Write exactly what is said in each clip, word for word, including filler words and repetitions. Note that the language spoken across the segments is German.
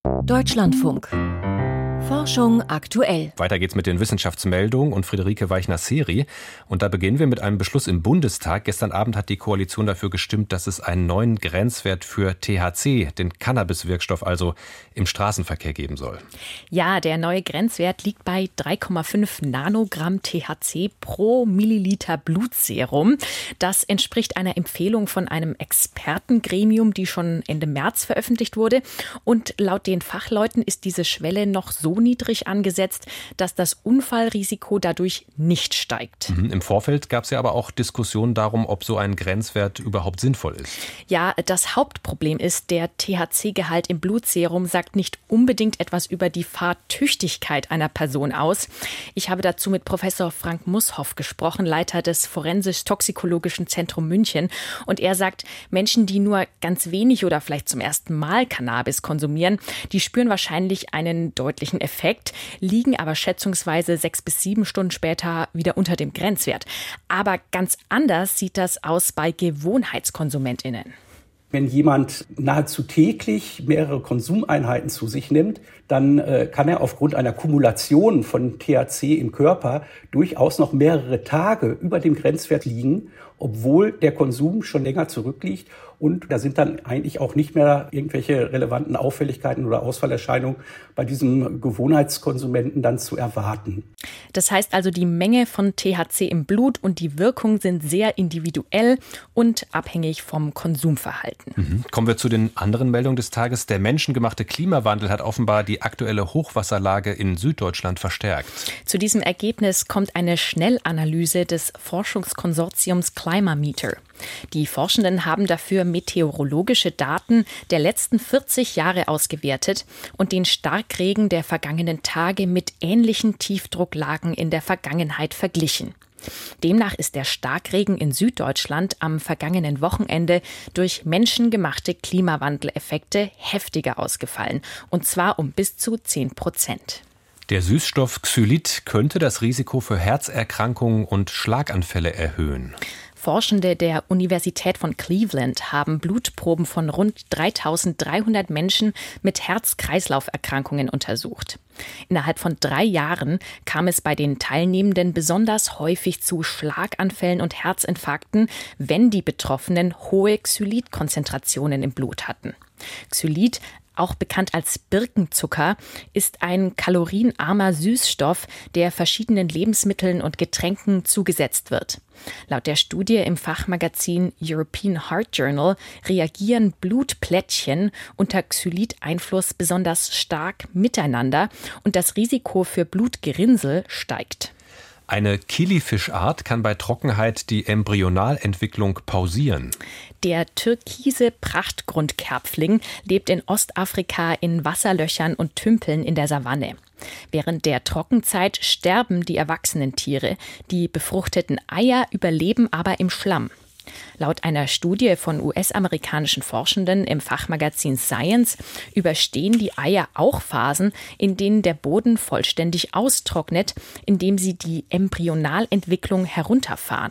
Deutschlandfunk. Forschung aktuell. Weiter geht's mit den Wissenschaftsmeldungen und Friederike Weichner-Seri. Und da beginnen wir mit einem Beschluss im Bundestag. Gestern Abend hat die Koalition dafür gestimmt, dass es einen neuen Grenzwert für T H C, den Cannabis-Wirkstoff also, im Straßenverkehr geben soll. Ja, der neue Grenzwert liegt bei drei Komma fünf Nanogramm T H C pro Milliliter Blutserum. Das entspricht einer Empfehlung von einem Expertengremium, die schon Ende März veröffentlicht wurde. Und laut den Fachleuten ist diese Schwelle noch so niedrig angesetzt, dass das Unfallrisiko dadurch nicht steigt. Mhm. Im Vorfeld gab es ja aber auch Diskussionen darum, ob so ein Grenzwert überhaupt sinnvoll ist. Ja, das Hauptproblem ist, der T H C-Gehalt im Blutserum sagt nicht unbedingt etwas über die Fahrtüchtigkeit einer Person aus. Ich habe dazu mit Professor Frank Musshoff gesprochen, Leiter des Forensisch-Toxikologischen Zentrum München. Und er sagt, Menschen, die nur ganz wenig oder vielleicht zum ersten Mal Cannabis konsumieren, die spüren wahrscheinlich einen deutlichen Effekt, liegen aber schätzungsweise sechs bis sieben Stunden später wieder unter dem Grenzwert. Aber ganz anders sieht das aus bei GewohnheitskonsumentInnen. Wenn jemand nahezu täglich mehrere Konsumeinheiten zu sich nimmt, dann äh, kann er aufgrund einer Kumulation von T H C im Körper durchaus noch mehrere Tage über dem Grenzwert liegen, obwohl der Konsum schon länger zurückliegt. Und da sind dann eigentlich auch nicht mehr irgendwelche relevanten Auffälligkeiten oder Ausfallerscheinungen bei diesem Gewohnheitskonsumenten dann zu erwarten. Das heißt also, die Menge von T H C im Blut und die Wirkung sind sehr individuell und abhängig vom Konsumverhalten. Mhm. Kommen wir zu den anderen Meldungen des Tages. Der menschengemachte Klimawandel hat offenbar die aktuelle Hochwasserlage in Süddeutschland verstärkt. Zu diesem Ergebnis kommt eine Schnellanalyse des Forschungskonsortiums Climameter. Die Forschenden haben dafür meteorologische Daten der letzten vierzig Jahre ausgewertet und den Starkregen der vergangenen Tage mit ähnlichen Tiefdrucklagen in der Vergangenheit verglichen. Demnach ist der Starkregen in Süddeutschland am vergangenen Wochenende durch menschengemachte Klimawandeleffekte heftiger ausgefallen, und zwar um bis zu zehn Prozent. Der Süßstoff Xylit könnte das Risiko für Herzerkrankungen und Schlaganfälle erhöhen. Forschende der Universität von Cleveland haben Blutproben von rund dreitausenddreihundert Menschen mit Herz-Kreislauf-Erkrankungen untersucht. Innerhalb von drei Jahren kam es bei den Teilnehmenden besonders häufig zu Schlaganfällen und Herzinfarkten, wenn die Betroffenen hohe Xylit-Konzentrationen im Blut hatten. Xylit, auch bekannt als Birkenzucker, ist ein kalorienarmer Süßstoff, der verschiedenen Lebensmitteln und Getränken zugesetzt wird. Laut der Studie im Fachmagazin European Heart Journal reagieren Blutplättchen unter Xylit-Einfluss besonders stark miteinander und das Risiko für Blutgerinnsel steigt. Eine Kilifischart kann bei Trockenheit die Embryonalentwicklung pausieren. Der türkise Prachtgrundkerpfling lebt in Ostafrika in Wasserlöchern und Tümpeln in der Savanne. Während der Trockenzeit sterben die erwachsenen Tiere. Die befruchteten Eier überleben aber im Schlamm. Laut einer Studie von U S-amerikanischen Forschenden im Fachmagazin Science überstehen die Eier auch Phasen, in denen der Boden vollständig austrocknet, indem sie die Embryonalentwicklung herunterfahren.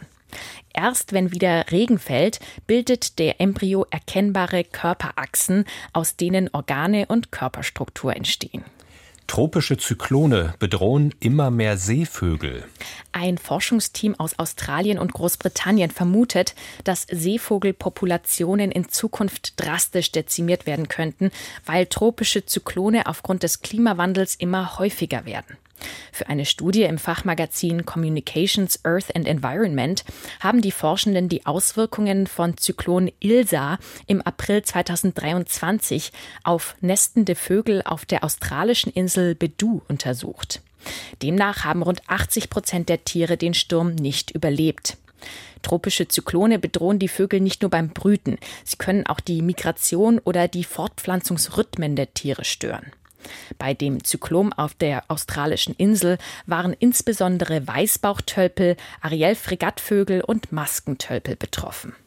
Erst wenn wieder Regen fällt, bildet der Embryo erkennbare Körperachsen, aus denen Organe und Körperstruktur entstehen. Tropische Zyklone bedrohen immer mehr Seevögel. Ein Forschungsteam aus Australien und Großbritannien vermutet, dass Seevogelpopulationen in Zukunft drastisch dezimiert werden könnten, weil tropische Zyklone aufgrund des Klimawandels immer häufiger werden. Für eine Studie im Fachmagazin Communications, Earth and Environment haben die Forschenden die Auswirkungen von Zyklon Ilsa im April zweitausenddreiundzwanzig auf nestende Vögel auf der australischen Insel Bedu untersucht. Demnach haben rund achtzig Prozent der Tiere den Sturm nicht überlebt. Tropische Zyklone bedrohen die Vögel nicht nur beim Brüten, sie können auch die Migration oder die Fortpflanzungsrhythmen der Tiere stören. Bei dem Zyklon auf der australischen Insel waren insbesondere Weißbauchtölpel, Ariel-Fregattvögel und Maskentölpel betroffen.